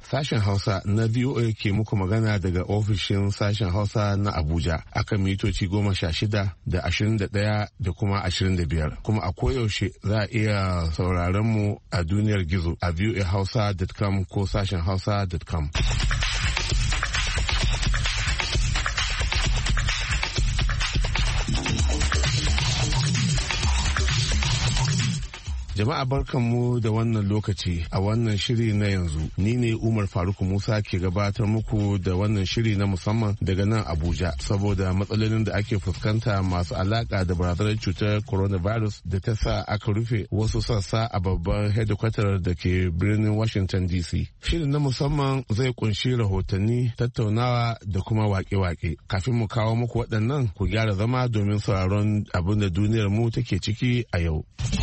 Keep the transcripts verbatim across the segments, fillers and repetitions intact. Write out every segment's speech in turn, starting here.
Sashen Hausa na V O A ke muku magana daga ofishin sashen Hausa na Abuja akan mitoci goma sha shida da ashirin da ɗaya da kuma ashirin da biyar. Kuma a koyaushe za a iya sauraron mu a duniyar gizo a voa hausa dot com ko sashen hausa dot com. Jama'a barkanmu da wannan lokaci a wannan shiri na yanzu. Ni ne Umar Faruk Musa ke gabatar muku da wannan shiri na musamman daga nan Abuja saboda matsalolin da ake fuskanta masu alaka da barazanar cutar coronavirus da ta sa aka rufe wasu sassa a babban hedikwatar da ke birnin Washington D C. Shirin na musamman zai kunshi rahotanni, tattaunawa da kuma wake-wake. Kafin mu kawo muku waɗannan, ku gyara zama domin sauraron abin da duniyar mu take ciki a yau.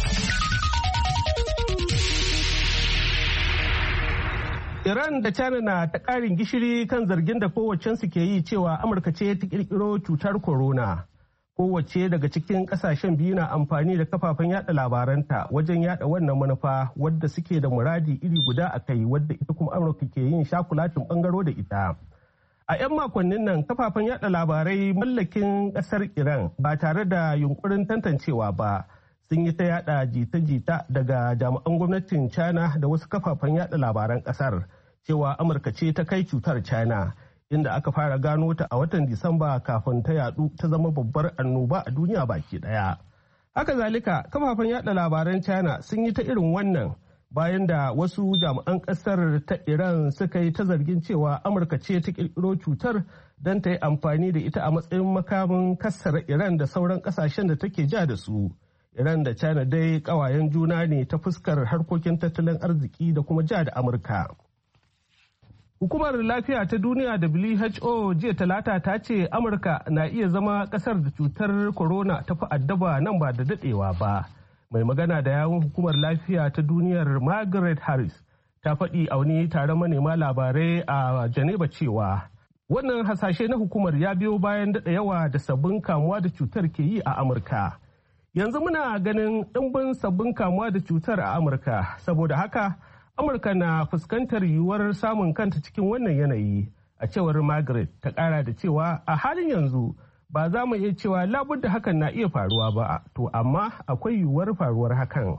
Iran da China na ta ƙarin gishiri kan zargin da kowacensu ke yi cewa Amurka ce ta ƙirƙiro cutar corona. Kowace daga cikin ƙasashen biyu na amfani da kafafen yada labaranta wajen yada wannan manufa wadda suke da muradi iri guda a kai wadda ita kuma Amurka ke yin shakulatin ɓangaro da ita. A 'yan makonnin nan kafafen yada labarai mallakin ƙasar Iran ba tare da yunkurin tantancewa ba. Sun yi ta yada jita-jita daga jami'an gwamnatin China da wasu kafafen yada labaran kasar cewa Amurka ce ta kai cutar China, inda aka fara gano ta a watan Disamba kafin ta yadu ta zama babbar annoba a duniya baki daya. Haka zalika kafafen yada labaran China sun yi ta irin wannan bayan da wasu jami'an kasar ta Iran suka yi ta zargin cewa Amurka ce ta kirkiro cutar don ta yi amfani da ita a matsayin makamin kassara Iran da sauran kasashen da take ja da su. Iran da China dai kawayen juna ne ta fuskar harkokin tattalin arziki da kuma ja da Amurka. Hukumar Lafiya ta Duniya W H O jiya Talata ta ce Amurka na iya zama kasar da cutar corona ta fi addaba nan ba da dadewa ba. Mai magana da yawun Hukumar Lafiya ta Duniyar Margaret Harris ta faɗi a wani taron manema labarai a Geneva cewa wannan hasashe na hukumar ya biyo bayan daɗa yawa da sabbin kamuwa da cutar ke yi a Amurka. Yanzu muna ganin ɗimbin sabbin kamuwa da cutar a Amurka, saboda haka Amurka na fuskantar yiwuwar samun kanta cikin wannan yanayi, a cewar Margaret ta ƙara da cewa a halin yanzu ba za mu iya cewa labudda hakan na iya faruwa ba, to amma akwai yiwuwar faruwar hakan.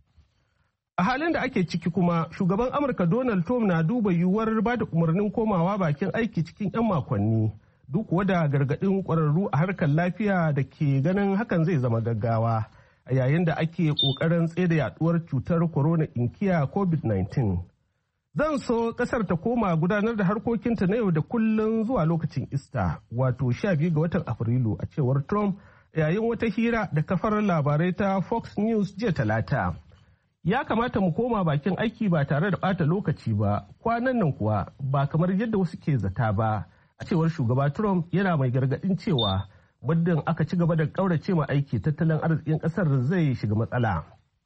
A halin da ake ciki kuma, shugaban Amurka Donald Trump na duba yiwuwar ba da umarnin komawa bakin aiki cikin 'yan makonni. Duk wada gargaɗin ƙwararru a harkar lafiya da ke ganin hakan zai zama gaggawa a yayin da ake ƙoƙarin tsaida yaduwar cutar corona inkiya covid nineteen. Zan so ƙasar ta koma gudanar da harkokinta na yau da kullum zuwa lokacin Ista, wato sha biyu ga watan Afrilu, a cewar Trump yayin wata hira da kafar labarai ta Fox News jiya Talata. Ya kamata mu koma bakin aiki ba tare da ɓata lokaci ba, kwanan nan kuwa ba kamar yadda wasu ke zata ba. A cewar shugaba Trump yana mai gargadin cewa muddin aka ci gaba da kaurace ma aiki tattalin arzikin kasar zai shiga matsala.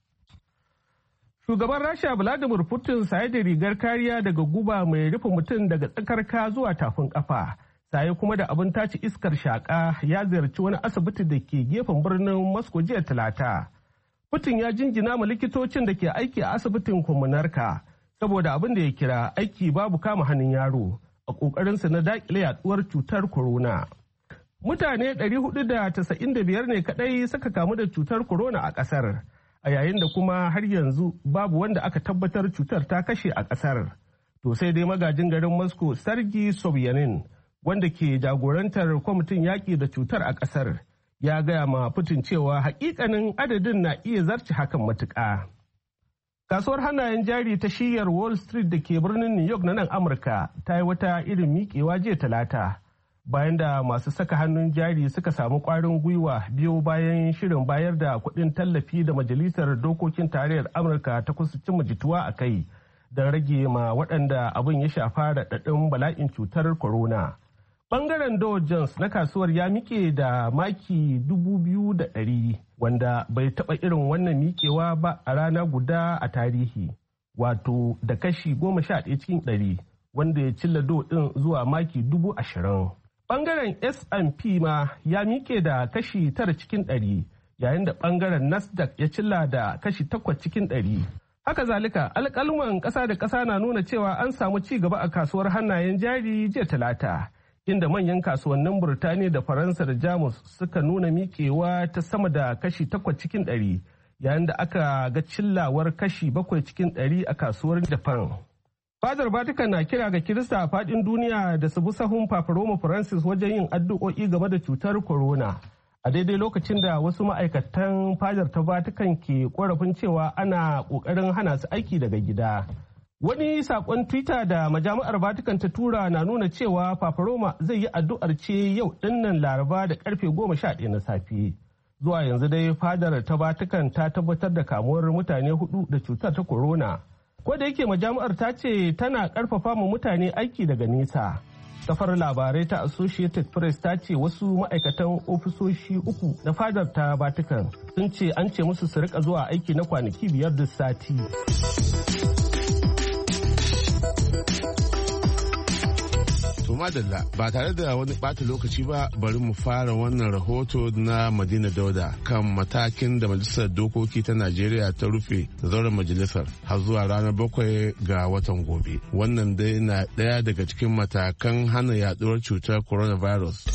Shugaban Rasha Vladimir Putin saye da rigar kariya daga guba mai rufe mutum daga tsakar ka zuwa tafin kafa, saye kuma da abin tace iskar shaka ya ziyarci wani asibiti da ke gefen birnin Moscow jiya Talata. Putin ya jinjina ma likitocin da ke aiki a asibitin Komunarka saboda abin da ya kira aiki babu kama hannun yaro. A ƙoƙarinsa na daƙile yaduwar cutar corona. Mutane ɗari hudu da tasa'in da biyar ne kaɗai suka kamu da cutar corona a ƙasar, a yayin da kuma har yanzu babu wanda aka tabbatar cutar ta kashe a ƙasar. To sai dai magajin garin Moscow Sergei Sobyanin, wanda ke jagorantar kwamitin yaƙi da cutar a ƙasar, ya gaya ma Putin cewa haƙiƙanin adadin na iya zarce hakan matuƙa. Kasuwar hannayen jari ta shiyar Wall Street da ke birnin New York na nan Amurka ta yi wata irin miƙewa jiya Talata bayan da masu saka hannun jari suka samu ƙwarin gwiwa biyo bayan shirin bayar da kuɗin tallafi da Majalisar Dokokin Tarayyar Amurka ta kusa cimma jituwa a kai don rage ma waɗanda abin ya shafa da ɗaɗin bala'in cutar corona. Bangaren Dow Jones na kasuwar ya miƙe da maki dubu biyu da ɗari wanda bai taɓa irin wannan miƙewa ba a rana guda a tarihi, wato da kashi goma sha ɗaya cikin ɗari wanda ya cilla Dow ɗin zuwa maki dubu ashirin. Bangaren S and P ma ya miƙe da kashi tara cikin ɗari yayin da bangaren Nasdaq ya cilla da kashi takwas cikin ɗari. Haka zalika alƙaluman ƙasa da ƙasa na nuna cewa an samu ci gaba a kasuwar hannayen jari jiya talata, inda manyan kasuwannin Burtaniya da Faransa da Jamus suka nuna miƙewa ta sama da kashi takwas cikin ɗari, yayin da aka ga cillawar kashi bakwai cikin ɗari a kasuwar Japan. Fadar Vatican na kira ga Kirista a faɗin duniya da su bi sahun Papa Roma Francis wajen yin addu'o'i game da cutar corona. A daidai lokacin da wasu ma'aikatan fadar ta Vatican ke korafin cewa ana ƙoƙarin hana su aiki daga gida. Wani saƙon Twitter da majami'ar Vatican ta tura na nuna cewa Papa Roma zai yi addu'ar ce yau ɗinnan Laraba da karfe goma sha ɗaya na safe. Zuwa yanzu dai fadar ta Vatican ta tabbatar da kamuwar mutane hudu da cutar ta corona. Ko da yake majami'ar ta ce tana ƙarfafa ma mutane aiki daga nesa. Kafar labarai ta Associated Press ta ce wasu ma'aikatan ofisoshi uku na fadar ta Vatican sun ce an ce musu su rika zuwa aiki na kwanaki biyar duk sati. To madalla ba tare da wani ɓata lokaci ba bari mu fara wannan rahoto na Madina Dauda kan matakin da Majalisar Dokoki ta Najeriya ta rufe zauren majalisar har zuwa ranar bakwai ga watan gobe. Wannan dai na ɗaya daga cikin matakan hana yaduwar cutar coronavirus.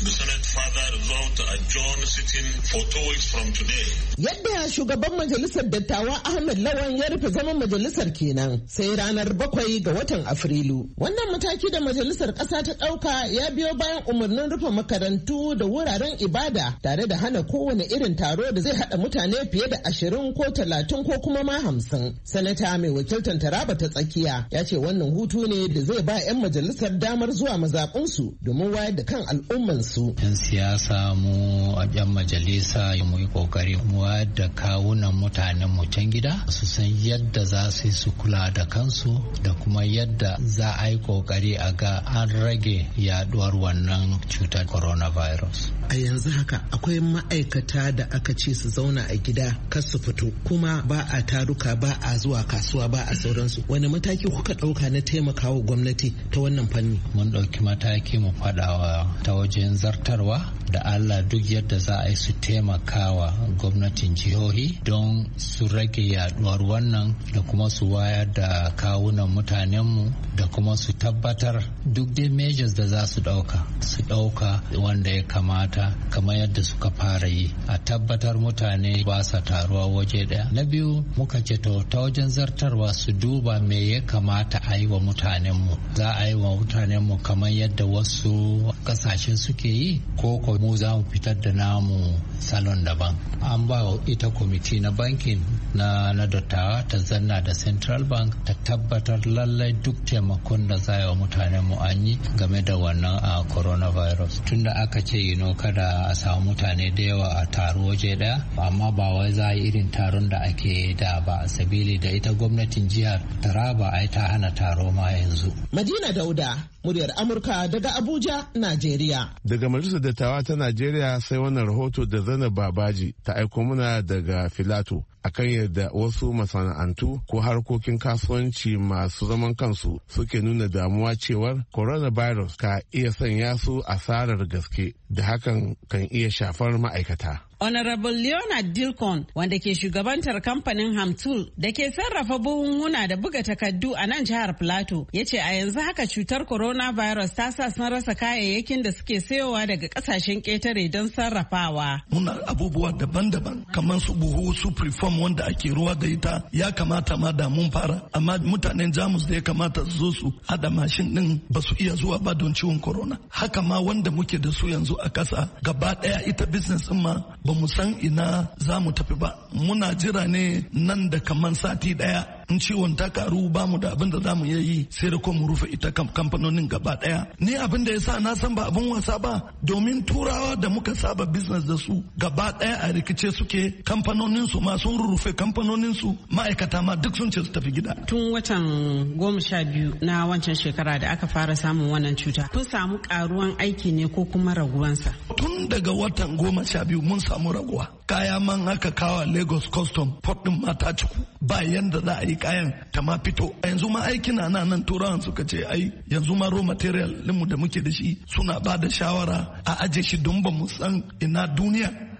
Yadda shugaban majalisar dattawa Ahmed Lawan ya rufe zaman majalisar kenan sai ranar bakwai ga watan Afrilu. Wannan mataki da majalisar ƙasa ta ɗauka ya biyo bayan umarnin rufe makarantu da wuraren ibada tare da hana kowane irin taro da zai haɗa mutane fiye da ashirin ko talatin ko kuma ma hamsin. Sanata mai wakiltar Taraba ta tsakiya ya ce wannan hutu ne da zai ba 'yan majalisar damar zuwa mazaɓunsu domin wayar da kan al'ummansu. 'Yan siyasa mu a 'yan majalisa mu yi kokari mu wayar da kawunan mutanen mu can gida su san yadda za su yi su kula da kansu da kuma yadda za a yi kokari a ga an rage yaduwar wannan cutar coronavirus. A yanzu haka akwai ma'aikata da aka ce su zauna a gida kar su fito kuma ba a taruka ba a zuwa kasuwa ba a sauransu. Wani mataki kuka ɗauka na taimakawa gwamnati ta wannan fanni? Mun ɗauki mataki mu faɗawa ta wajen zartarwa da Allah duk yadda za a yi su taimakawa gwamnatin jihohi don su rage yaduwar wannan da kuma su wayar da kawunan mutanenmu da kuma su tabbatar duk dai measures da za su ɗauka su ɗauka wanda ya kamata kamar yadda suka fara yi a tabbatar mutane ba sa taruwa waje ɗaya. Na biyu muka ce to ta wajen zartarwa su duba me ya kamata a yi wa mutanenmu, za a yi wa mutanenmu kamar yadda wasu kasashen suke yi ko ko mu za mu fitar da namu salon daban. An ba ita kwamiti na bankin na na dattawa ta zanna da Central Bank ta tabbatar lallai duk taimakon da za a yi wa mutanenmu an yi game da wannan a coronavirus. Tunda aka ce yi kada a samu mutane da yawa a taro waje daya, amma ba wai za a yi irin taron da ake da ba, sabili da ita gwamnatin jihar Taraba ai ta hana taro ma yanzu. Madina Dauda, muryar Amurka daga Abuja, Najeriya. Daga Majalisar Dattawa ta Najeriya sai wannan rahoto da Zainab Babaji ta aiko muna daga Filato akan yadda wasu masana'antu ko harkokin kasuwanci masu zaman kansu suke nuna damuwa cewar coronavirus ka iya sanya su asarar gaske da hakan kan iya shafar ma'aikata. Honorable Leonard Dilkon, wanda ke shugabantar kamfanin Hamtul da ke sarrafa buhunhuna da buga takardu a nan jihar Plateau, ya ce a yanzu haka cutar coronavirus ta sa sun rasa kayayyakin da suke sayowa daga kasashen ƙetare don sarrafawa. Muna abubuwa daban-daban kamar su buhu su preform wanda ake ruwa da ita ya kamata ma da mun fara, amma mutanen Jamus da ya kamata su zo su hada mashin din ba su iya zuwa ba don ciwon corona. Haka ma wanda muke da su yanzu a kasa gaba daya ita business din ma ba mu san ina za mu tafi ba. Muna jira ne nan da kaman sati daya in ciwon ta karu ba mu da abin da za mu yi sai da ko mu rufe ita kamfanonin gaba daya. Ni abin da yasa na san ba abin wasa ba, domin turawa da muka saba business da su gaba daya a rikice suke, kamfanonin su ma sun rufe kamfanonin su, ma'aikata ma duk sun ce su tafi gida. Tun watan goma sha biyu na wancan shekara da aka fara samun wannan cuta, kun samu karuwan aiki ne ko kuma raguwansa? Tun daga watan goma sha biyu mun samu raguwa. Kaya man aka kawo Lagos Custom Port din ma ta ciku, ba yanda za a yi kayan ta ma fito. Yanzu ma aiki na nan turawan suka ce ai yanzu ma raw material mu da muke da shi suna ba da shawara a aje shi don ba mu san ina duniya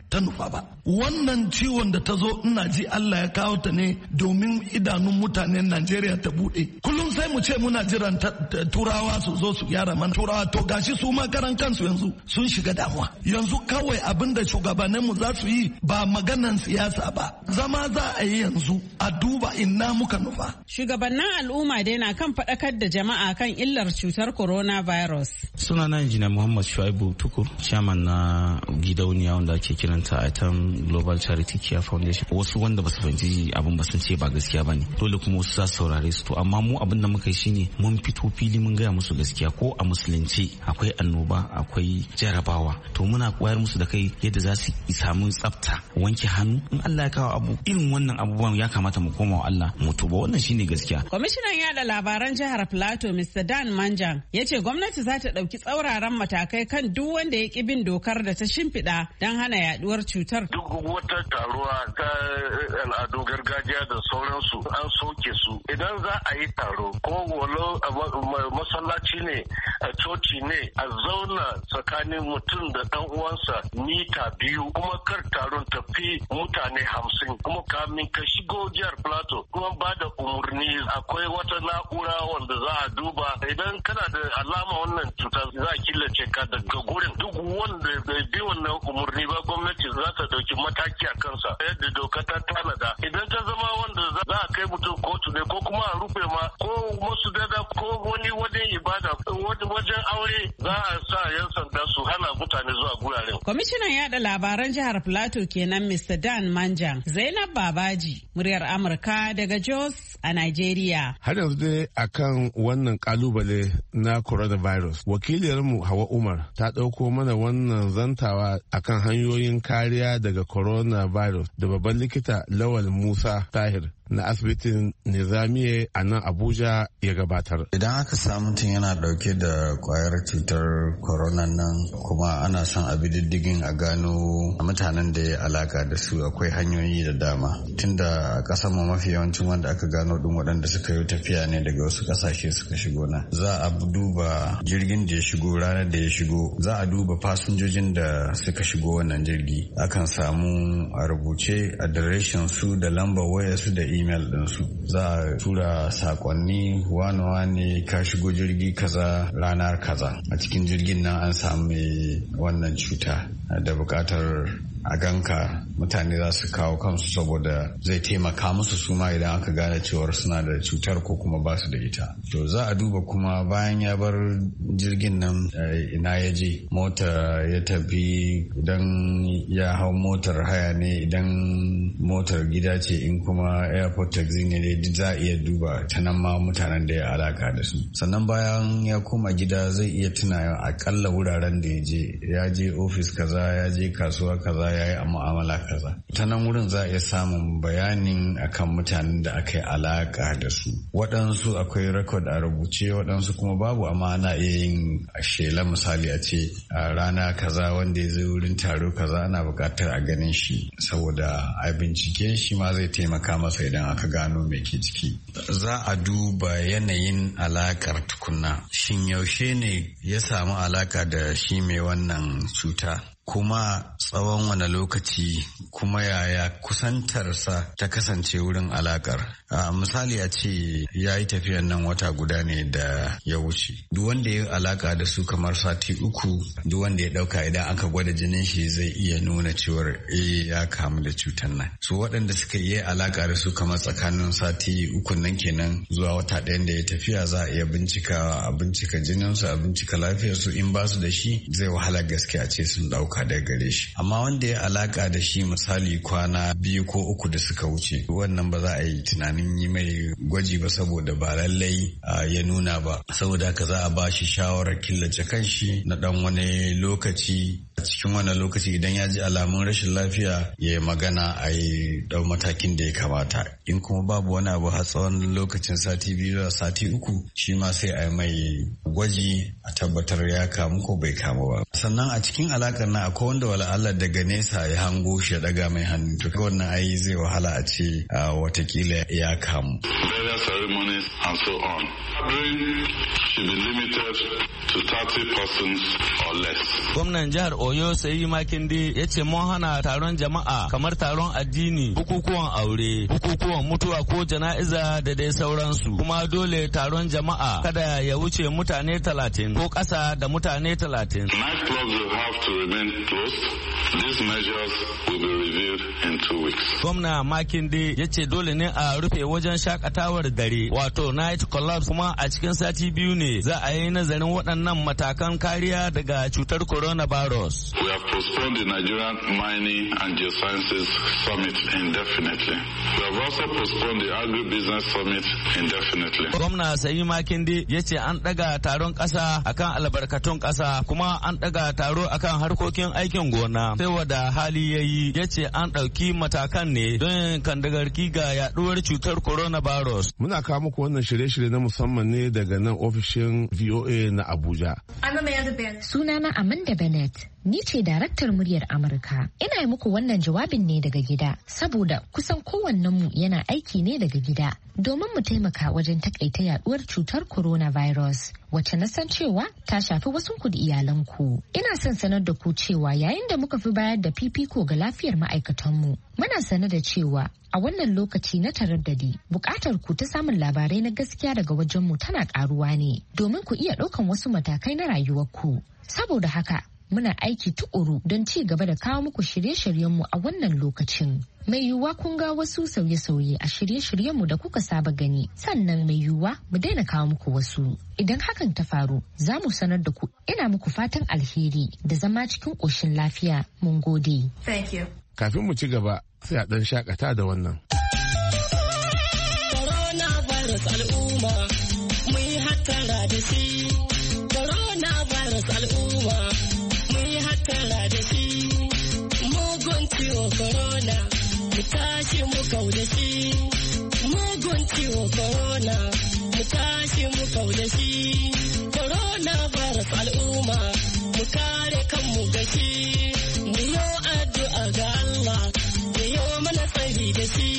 ta nufa ba. Wannan ciwon da ta zo ina ji Allah ya kawo ta ne domin idanun mutanen Najeriya ta bude. Kullum sai mu ce muna jiran turawa su zo su gyara mana turawa, to gashi su ma karan kansu yanzu sun shiga damuwa. Yanzu kawai abin da shugabanninmu za su yi ba maganan siyasa ba, zama za a yi yanzu a duba ina muka nufa. Shugabannin al'umma dai na kan faɗakar da jama'a kan illar cutar coronavirus. Sunana Injiniya Muhammad Shuaibu Tukur, chairman na gidauniya wanda ake kiranta Item Global Charity Care Foundation. Wasu wanda ba su fahimci abin ba sun ce ba gaskiya bane, dole kuma wasu za su saurare su. To amma mu abin da muka yi shine mun fito fili mun gaya musu gaskiya. Ko a musulunci akwai annoba, akwai jarabawa, to muna koyar musu da kai yadda za su samu tsafta, wanke hannu. In Allah ya kawo abu irin wannan abubuwan ya kamata mu koma wa Allah mu tuba, wannan shine gaskiya. Kwamishinan yada labaran jihar Plateau Mister Dan Manjang ya ce gwamnati za ta ɗauki tsauraran matakai kan duk wanda ya ƙi bin dokar da ta shimfiɗa don hana yaduwar cutar. Duk wata taruwa ta al'adu gargajiya da sauransu an soke su. Idan za a yi taro ko walo masallaci ne a coci ne a zauna tsakanin mutum da ɗan uwansa mita biyu, kuma kar taron tafi mutane hamsin. Kuma kamin ka shigo jihar Plateau kuma ba da umarni akwai wata na'ura wanda za a duba idan kana da alama wannan cuta za a killace ka daga gurin. Duk wanda bai bi wannan umarni ba gwamnati za ta dauki mataki a kansa yadda doka ta tanada. Idan ta zama wanda za a kai mutum kotu ne ko kuma a rufe ma ko wasu dada ko wani wajen ibada wajen aure za a sa yan sanda su hana mutane zuwa guraren. Kwamishinan yada labaran jihar Plateau kenan Mister Dan Manjang. Zainab Babaji, muryar Amurka daga Jos a Nigeria. Har yanzu dai akan wannan kalubale na coronavirus, wakiliyarmu Hawa Umar ta ɗauko mana wannan zantawa akan hanyoyin kariya daga coronavirus da babban likita Lawal Musa Tahir na asibitin Nizamiye a nan Abuja ya gabatar. Idan aka samu mutum yana dauke da kwayar cutar corona nan kuma ana son a bi diddigin a gano mutanen da ya alaka da su, akwai hanyoyi da dama. Tunda a kasar mu mafi yawancin wanda aka gano din waɗanda suka yi tafiya ne daga wasu kasashe suka shigo nan. Za a duba jirgin da ya shigo, ranar da ya shigo, za a duba fasinjojin da suka shigo wannan jirgi. Akan samu a rubuce adireshin su da lambar wayar su da email ɗinsu. Za a tura sakonni wane-wane ka shigo jirgi kaza ranar kaza. A cikin jirgin nan an samu wannan cuta da buƙatar a ganka. Mutane za su kawo kansu saboda zai taimaka musu suma idan aka gane cewar suna da cutar ko kuma ba su da ita. To za a duba kuma bayan ya bar jirgin nan ina ya je, mota ya tafi, idan ya hau motar haya ne, idan motar gida ce, in kuma airport taxi ne dai za a iya duba ta nan ma mutanen da ya alaka da su. Sannan bayan ya koma gida zai iya tuna akalla wuraren da ya je, ya je ofis kaza, ya je kasuwa kaza, ya yi mu'amala kaza. Ta nan wurin za a iya samun bayanin akan mutanen da aka yi alaka da su. Waɗansu akwai rekod a rubuce, waɗansu kuma babu, amma ana iya yin shela, misali a ce a rana kaza wanda ya zai wurin taro kaza ana buƙatar a ganin shi saboda a bincike shi ma zai taimaka masa idan aka gano me ke ciki. Za a duba yanayin alakar tukunna. Shin yaushe ne ya samu alaka da shi mai wannan cuta? Kuma tsawon wani lokaci, kuma yaya kusantarsa ta kasance wurin alakar. A misali a ce ya yi tafiyan nan wata guda ne da ya wuce. Duk wanda ya alaka da su kamar sati uku, duk wanda ya dauka idan aka gwada jinin shi zai iya nuna cewar eh ya kamu da cutar nan. So waɗanda suka yi alaka da su kamar tsakanin sati uku nan kenan zuwa wata ɗayan da ya tafiya, za a iya bincika a bincika jininsu, a bincika lafiyarsu. In ba su da shi zai wahala gaske a ce sun dauka daga gare shi. Amma wanda ya alaka da shi misali kwana biyu ko uku da suka wuce, wannan ba za a yi tunanin yi mai gwaji ba saboda ba lallai ya nuna ba. Saboda haka za a ba shi shawarar killace kanshi na dan wani lokaci. A cikin wannan lokaci idan ya ji alamun rashin lafiya ya yi magana a yi dau matakin da ya kamata. In kuma babu wani abu har tsawon lokacin sati biyu zuwa sati uku, shi ma sai a yi mai gwaji a tabbatar ya kamu ko bai kamu ba. Sannan a cikin alakar na akwai wanda wala Allah daga nesa ya hango shi ya daga mai hannu, to wannan ai zai wahala a ce watakila ya kamu. Ceremonies and so on. should be limited to thirty persons or less. Gwamnan jihar Oyo Seyi Makinde ya ce mun hana taron jama'a kamar taron addini, bukukuwan aure, bukukuwan mutuwa ko jana'iza da dai sauransu. Kuma dole taron jama'a kada ya wuce mutane talatin ko ƙasa da mutane talatin. Night clubs will have to remain closed. These measures will be reviewed in two weeks. Gwamna Makinde ya ce dole ne a rufe wajen shakatawar dare wato night clubs, kuma a cikin sati biyu ne za a yi nazarin waɗannan matakan kariya daga cutar coronavirus. We have postponed the Nigerian Mining and Geosciences Summit indefinitely. We have also postponed the Agribusiness Summit indefinitely. Gwamna Seyi Makinde ya ce an ɗaga taron ƙasa akan albarkatun ƙasa, kuma an ɗaga taro akan harkokin aikin gona. Sai wada hali ya yi ya ce an ɗauki matakan ne don kandagarki ga yaɗuwar cutar coronavirus. Muna kawo muku wannan shirye-shirye na musamman ne daga nan ofishin V O A na Abuja. Sunana Amanda Bennett. Ni ce daraktar muryar Amurka. Ina yi muku wannan jawabin ne daga gida, saboda kusan kowannenmu yana aiki ne daga gida, domin mu taimaka wajen takaita yaduwar cutar coronavirus, wacce na san cewa ta shafi wasu ku da iyalanku. Ina son sanar da ku cewa yayin da muka fi bayar da fifiko ga lafiyar ma'aikatanmu, muna sanar da cewa a wannan lokaci na taraddadi, bukatar ku ta samun labarai na gaskiya daga wajenmu tana karuwa ne, domin ku iya ɗaukan wasu matakai na rayuwarku. Saboda haka, muna aiki tuƙuru don ci gaba da kawo muku shirye-shiryenmu a wannan lokacin. Mai yiwuwa kun ga wasu sauye-sauye a shirye-shiryenmu da kuka saba gani, sannan mai yiwuwa mu daina kawo muku wasu. Idan hakan ta faru, za mu sanar da ku. Ina muku fatan alheri da zama cikin ƙoshin lafiya. Mun gode. Thank you. Kafin mu ci gaba, sai a ɗan shakata da wannan. Coronavirus al'umma, mu yi hattara da shi. Coronavirus al'umma, tara da shi mugun ciwo corona mu tashi mu kau da shi mugun ciwo corona mu tashi mu kau da shi corona virus al'umma mu kare kanmu ga shi mu yi addu'a ga Allah ya yi mana tsari da shi.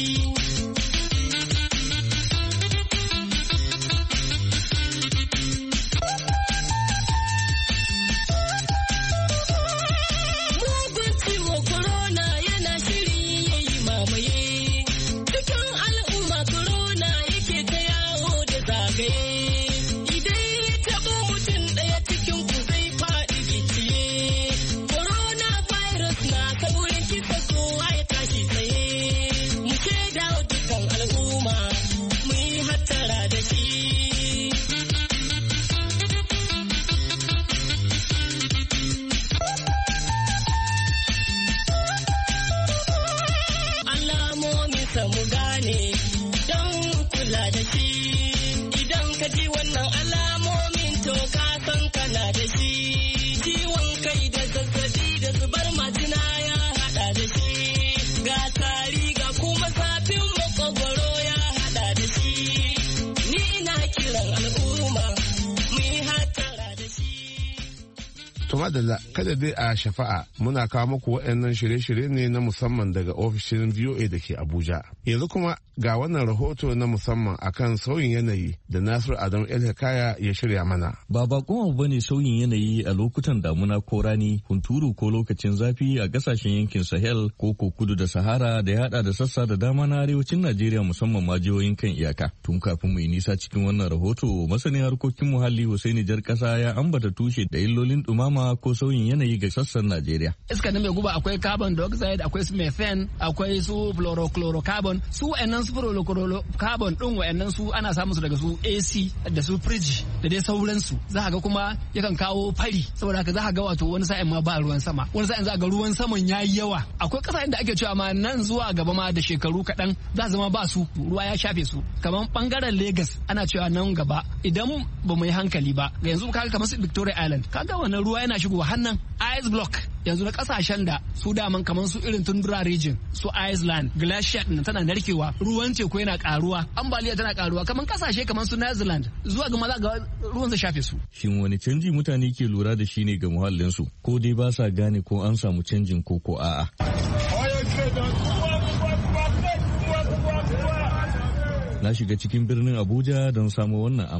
Madalla kada dai a shafa'a muna kawo muku waɗannan shirye-shirye ne na musamman daga ofishin V O A da ke Abuja. Yanzu kuma ga wannan rahoto na musamman akan sauyin yanayi da Nasiru Adamu El Hikaya ya shirya mana. Ba bakon abu bane sauyin yanayi a lokutan damuna ko rani, hunturu ko lokacin zafi a kasashen yankin Sahel ko ko kudu da Sahara da ya hada da sassa da dama na arewacin Najeriya musamman ma jihohin kan iyaka. Tun kafin mu yi nisa cikin wannan rahoto, masanin harkokin muhalli Hussaini Jar Kasa ya ambata tushe da illolin dumama ko sauyin yanayi ga sassan Najeriya. Iska na mai guba akwai carbon dioxide, akwai su methane, akwai su fluorochlorocarbon. Su wa'annan su fluorochlorocarbon din wa'annan su ana samun su daga su A C da su fridge da dai sauransu. Za ga kuma yakan kawo fari, saboda haka za ga wato wani sa'in ma ba ruwan sama. Wani sa'in za ga ruwan saman yayi yawa. Akwai kasashen da ake cewa ma nan zuwa gaba ma da shekaru kaɗan za zama ba su ruwa ya shafe su. Kamar bangaren Lagos ana cewa nan gaba idan ba mu yi hankali ba. Ga yanzu kaga kamar su Victoria Island, kaga wannan ruwa yana shigowa hannan ice block yanzu na kasashen da su daman kamar su irin tundura region su Iceland glacier din tana narkewa, ruwan teku yana karuwa, ambaliya tana karuwa, kamar kasashe kamar su New Zealand zuwa ga maza ga ruwan zai shafe su. Shin wani canji mutane ke lura da shi ne ga muhallin su, ko dai ba sa gane ko an samu canjin ko ko a'a? Na shiga cikin birnin Abuja don samu wannan amsa.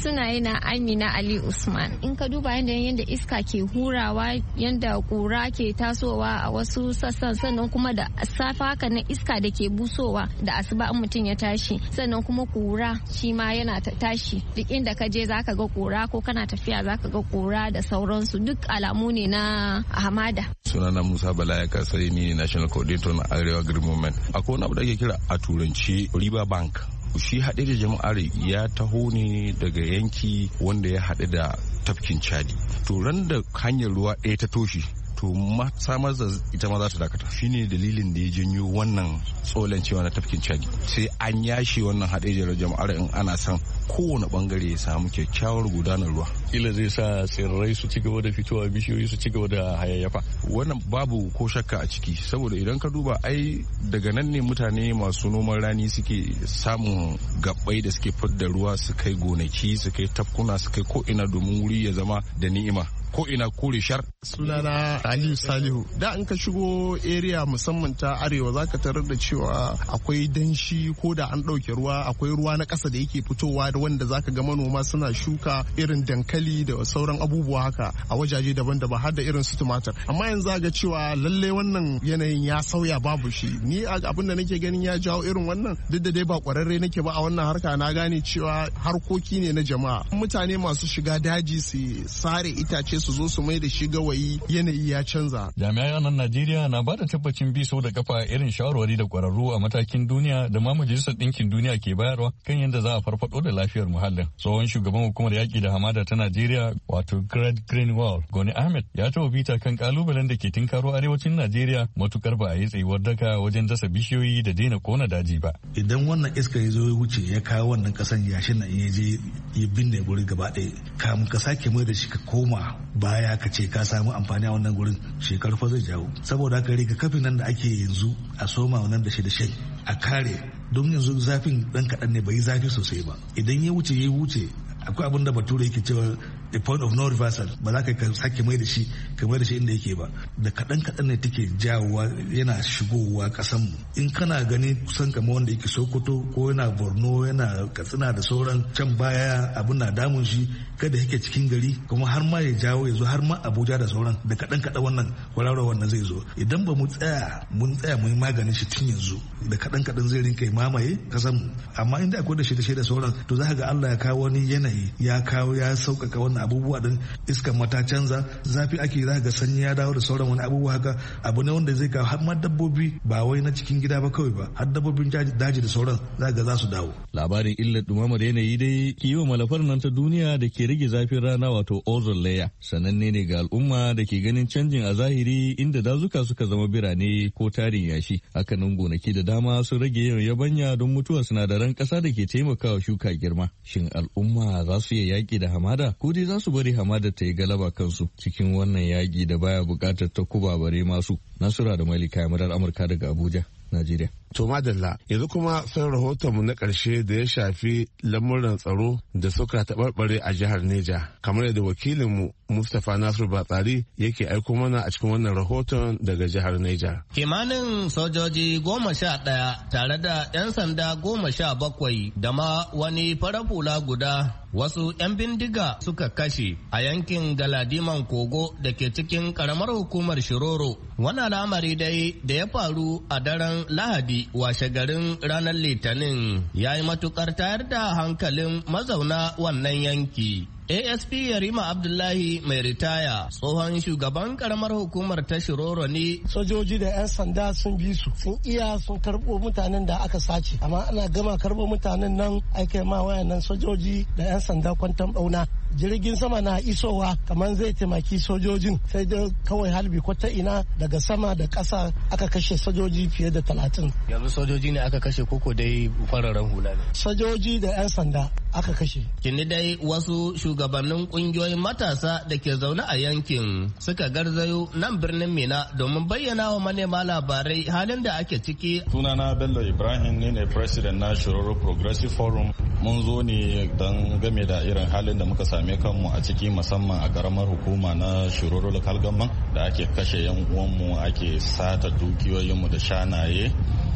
sunaye na Amina Ali Usman. In ka duba yadda yadda iska ke hurawa, yadda kura ke tasowa a wasu sassan, sannan kuma da safa haka na iska da ke busowa da asuba in mutum ya tashi, sannan kuma kura shi ma yana ta tashi. Duk inda ka je zaka ga kura, ko kana tafiya zaka ga kura da sauransu, duk alamu ne na hamada. Sunana Musa Bala ya kasari, ni National Coordinator na Arewa Green Movement. Akwai wani abu da ake kira a turanci River Bank. Shi haɗe da jama'ar ya taho ne daga yanki wanda ya haɗe da tafkin Chadi. To ran da hanyar ruwa ɗaya ta toshe, to samar da ita ma za ta dakata. Shine dalilin da ya janyo wannan tsolan cewa na tafkin Chadi. Sai an yashe wannan haɗe da jama'ar in ana son kowane bangare ya samu kyakkyawar gudanar ruwa. Kila zai sa tsirrai su ci gaba da fitowa, bishiyoyi su ci gaba da hayayyafa. Wannan babu ko shakka a ciki, saboda idan ka duba ai daga nan ne mutane masu noman rani suke samun gabbai da suke fidda ruwa su kai gonaki, su kai tafkuna, su kai ko ina domin wuri ya zama da ni'ima. Ko ina kore shar. Sunana Aliyu Salihu. Da in ka shigo area musamman ta arewa zaka tarar da cewa akwai danshi, ko da an ɗauke ruwa akwai ruwa na ƙasa da yake fitowa, da wanda zaka ga manoma suna shuka irin dankali da sauran abubuwa haka a wajaje daban-daban, har da irin su tumatir. Amma yanzu ga cewa lalle wannan yanayin ya sauya, babu shi. Ni abin da nake ganin ya jawo irin wannan, duk da dai ba kwararre nake ba a wannan harka, na gane cewa harkoki ne na jama'a. Mutane masu shiga daji su sare itace su zo su mai da shi gawayi, yanayi ya canza. Jami'ai nan Najeriya na ba da tabbacin bi sau da kafa irin shawarwari da kwararru a matakin duniya da ma Majalisar Ɗinkin Duniya ke bayarwa kan yadda za a farfado da lafiyar muhallin. Tsohon shugaban hukumar yaƙi da hamada ta Najeriya, wato Greg Greenwald, Goni Ahmed, ya taɓa bita kan kalubalen da ke tinkaro arewacin Najeriya matukar ba a yi tsayuwar daka wajen dasa bishiyoyi da daina kona daji ba. Idan wannan iska ya zo ya wuce ya kawo wannan kasan yashin nan ya je ya binne guri gaba ɗaya, kamun ka sake mai da shi ka koma baya ka ce ka samu amfani a wannan gurin, shekaru fa zai jawo. Saboda haka riga kafin nan da ake yanzu a soma wannan da shi da shan a kare, don yanzu zafin dan kaɗan ne, bai zafi sosai ba. Idan ya wuce ya wuce, akwai abin da bature yake cewa the point of no reversal, ba za ka sake mai da shi ka mai da shi inda yake ba. Da kaɗan kaɗan ne take jawowa yana shigowa ƙasan mu. In kana gani kusan kamar wanda yake Sokoto ko yana Borno, yana Katsina da sauran can baya, abin na damun shi kada yake cikin gari, kuma har ma ya jawo ya zo har ma Abuja da sauran, da kaɗan kaɗan wannan kwararwa wannan zai zo. Idan ba mu tsaya mun tsaya mun yi maganin shi tun yanzu, da kaɗan kaɗan zai rinka mamaye ƙasan mu. Amma inda akwai da shi da shi da sauran, to za ka ga Allah ya kawo wani yanayi, ya kawo ya sauƙaƙa wannan abubuwa din, iskan mata canza, zafi ake, za ga sanyi ya dawo da sauran wani abubuwa haka. Abu ne wanda zai kawo har ma dabbobi, ba wai na cikin gida ba kawai ba, har dabbobin daji da sauran za ga za su dawo. Labarin illar dumamar yanayi dai kiwo malafar nan ta duniya da ke rage zafin rana, wato ozone layer, sananne ne ga al'umma da ke ganin canjin a zahiri, inda dazuka suka zama birane ko tarin yashi. Hakanan gonaki da dama sun rage yawan yabanya don mutuwar sinadaran ƙasa da ke taimakawa shuka girma. Shin al'umma za su iya yaƙi da hamada, ko dai za su bari hamada ta yi galaba kansu cikin wannan yaƙi da baya buƙatar ta kuba bare masu? Nasura da Malika Yamarar Amurka daga Abuja, Najeriya. To madalla, yanzu kuma sai rahotonmu na ƙarshe da ya shafi lamuran tsaro da suka taɓarɓare a jihar Neja, kamar yadda wakilinmu Mustapha Nasiru Batsari yake aiko mana a cikin wannan rahoton daga jihar Neja. Kimanin sojoji goma sha ɗaya tare da 'yan sanda goma sha bakwai da ma wani farar hula guda wasu 'yan bindiga suka kashe a yankin Galadiman Kogo da ke cikin ƙaramar hukumar Shiroro. Wani al'amari dai da ya faru a daren Lahadi washe garin ranar Litinin ya yi matukar tayar da hankalin mazauna wannan yanki. A S P Yarima Abdullahi mai ritaya tsohon shugaban karamar hukumar ta Shiroro ne. Sojoji da 'yan sanda sun bi su, sun iya sun karɓo mutanen da aka sace, amma ana gama karɓo mutanen nan aikai ma wayannan sojoji da 'yan sanda kwantan bauna. Jirgin sama na isowa kamar zai taimaki sojojin, sai da kawai halbi kwata ina daga sama da ƙasa aka kashe sojoji fiye da talatin. Yanzu sojoji ne aka kashe koko dai fararen hula ne? Sojoji da 'yan sanda aka kashe. Kini dai wasu shugabannin kungiyoyin matasa da ke zaune a yankin suka garzayo nan birnin Mina domin bayyana wa manema labarai halin da ake ciki. Sunana Bello Ibrahim, ne ne president na Shiroro Progressive Forum. Mun zo ne don game da irin halin da muka same kanmu a ciki, musamman a karamar hukuma na Shiroro Local Government da ake kashe yan uwanmu, ake sata dukiyoyinmu da shanaye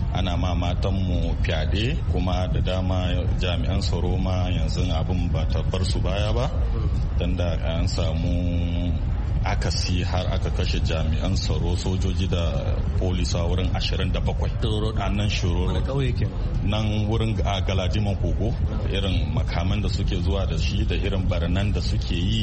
ana ma matanmu fyaɗe, kuma da dama jami'an tsaro ma yanzu abin ba ta bar su baya ba, don da an samu akasi har aka kashe jami'an tsaro sojoji da polisa wurin ashirin da bakwai a nan shiroro nan wurin a galadiman kogo. Irin makaman da suke zuwa da shi da irin baranan da suke yi,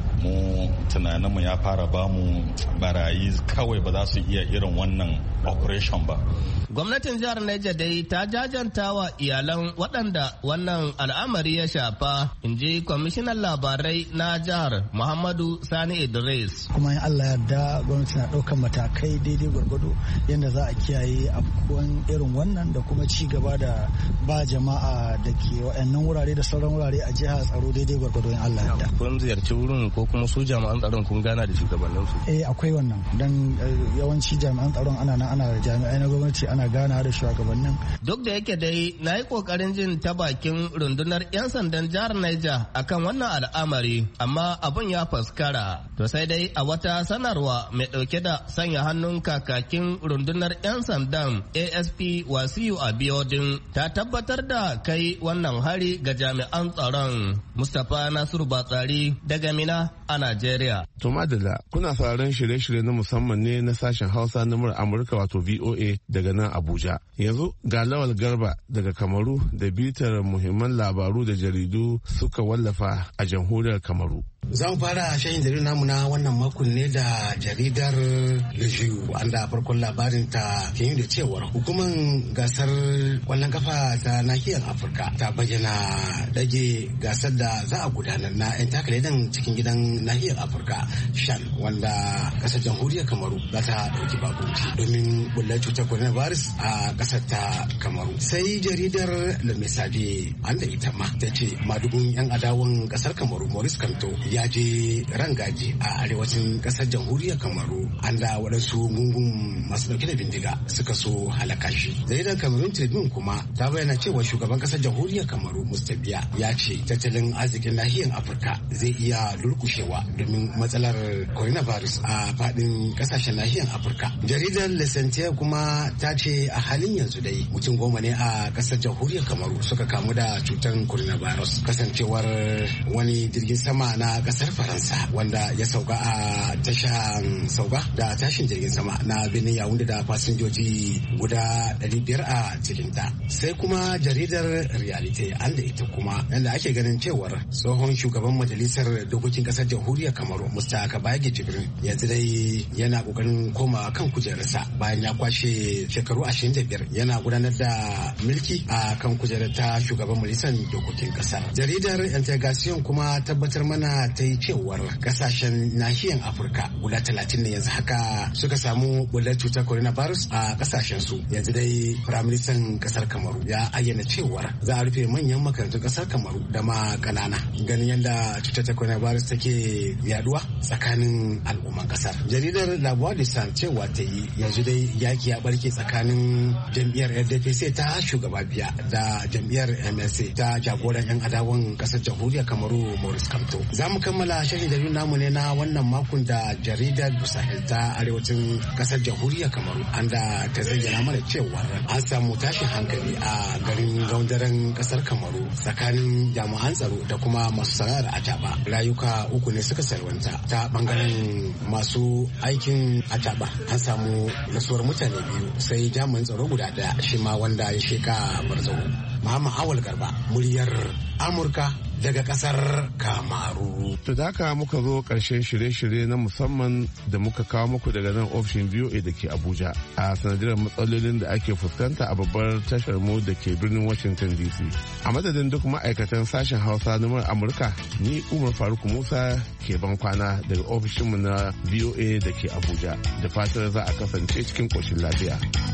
mu tunaninmu ya fara bamu barayi kawai ba za su iya irin wannan operation ba. Gwamnatin jihar Niger dai ta jajanta wa iyalan waɗanda wannan al'amari ya shafa, in ji kwamishinan labarai na jihar Muhammadu Sani Idris. Kuma in Allah yarda gwamnati na ɗaukar matakai daidai gwargwado yadda za a kiyaye afkuwan irin wannan da kuma ci gaba da ba jama'a da ke waɗannan wurare da sauran wurare a jihar tsaro daidai gwargwado in Allah yarda. Kun ziyarci wurin ko kuma su jami'an tsaron kun gana da shugabanninsu? Eh akwai wannan, dan yawanci jami'an tsaron ana nan ana da jami'ai na gwamnati ana gana da shugabannin. Duk da yake dai na yi kokarin jin ta bakin rundunar 'yan sandan jihar Niger akan wannan al'amari, amma abun ya faskara. To sai dai a wata sanarwa mai dauke da sanya hannun kakakin rundunar 'yan sandan A S P Wasiu Abiodun ta tabbatar da kai wannan hari ga jami'an tsaron. Mustapha Nasiru Batsari daga Mina a Najeriya. To madalla, kuna sauraron shirye-shirye na musamman ne na sashen Hausa na murar Amurka wato V O A daga nan Abuja. Yanzu ga Lawal Garba daga Kamaru da bitar muhimman labaru da jaridu suka wallafa a jamhuriyar Kamaru. Za mu fara shayin jaridar namu na wannan makon ne da jaridar Leju, wanda farkon labarin ta ke yi da cewar hukumar gasar kwallon kafa ta nahiyar Afirka ta bayyana dage gasar da za a gudanar na 'yan takalidan cikin gidan nahiyar Afirka shan, wanda kasar jamhuriyar Kamaru za ta dauki bakunci domin bullar cutar coronavirus a kasar ta Kamaru. Sai jaridar Le Message an da ita ma ta ce madugun 'yan adawan kasar Kamaru Maurice Kamto ya je rangaji a arewacin kasar jamhuriyar Kamaru, an da waɗansu gungun masu ɗauke da bindiga suka so halaka shi. Jaridar Cameroon Tribune kuma ta bayyana cewa shugaban kasar jamhuriyar Kamaru Mustabiya ya ce tattalin arzikin nahiyar Afirka zai iya durkushewa domin matsalar coronavirus a faɗin kasashen nahiyar Afirka. Jaridar Lesante kuma ta ce a halin yanzu dai mutum goma ne a kasar jamhuriyar Kamaru suka kamu da cutar coronavirus, kasancewar wani jirgin sama na kasar Faransa wanda ya sauka a tashan sauka da tashin jirgin sama na birnin Yaounde da fasinjoji guda ɗari biyar a cikinta. Sai kuma jaridar Realite an da ita kuma yadda ake ganin cewar tsohon shugaban majalisar dokokin kasar jamhuriyar Kamaru Musta Kabayage Jibril yanzu dai yana kokarin komawa kan kujerarsa bayan ya kwashe shekaru ashirin da biyar yana gudanar da mulki a kan kujerar ta shugaban majalisar dokokin kasar. Jaridar Integration kuma tabbatar mana ta yi cewar kasashen nahiyar Afirka guda talatin ne yanzu haka suka samu bullar cutar coronavirus a kasashen su. Yanzu dai firaministan kasar Kamaru ya ayyana cewar za a rufe manyan makarantun kasar Kamaru da ma kanana, ganin yadda cutar ta coronavirus take yaduwa tsakanin al'umman kasar. Jaridar La Voix du San cewa ta yi yanzu dai yaki ya barke tsakanin jam'iyyar R D P C ta shugaba Biya da jam'iyyar M S A ta jagoran 'yan adawan kasar jamhuriyar Kamaru Maurice Kamto. Za mu kammala shirin jaridar namu ne na wannan makon da jaridar Sahel ta arewacin kasar jamhuriyar Kamaru, an da ta zayyana mana cewar an samu tashin hankali a garin gaundaren kasar Kamaru tsakanin jami'an tsaro da kuma masu sana'ar ataba. Rayuka uku ne suka salwanta. Ta bangaren masu aikin ataba an samu rasuwar mutane biyu, sai jami'an tsaro guda daya shi ma wanda ya sheka barzahu. Muhammad Awal Garba, muryar Amurka daga kasar Kamaru. To da haka muka zo karshen shirye-shirye na musamman da muka kawo muku daga nan ofishin V O A da ke Abuja a sanadiyar matsalolin da ake fuskanta a babbar tashar mu da ke birnin Washington D C. A madadin duk ma'aikatan sashen Hausa na murar Amurka, ni Umar Faruk Musa ke ban kwana daga ofishinmu na V O A da ke Abuja. Da fatar za a kasance cikin koshin lafiya.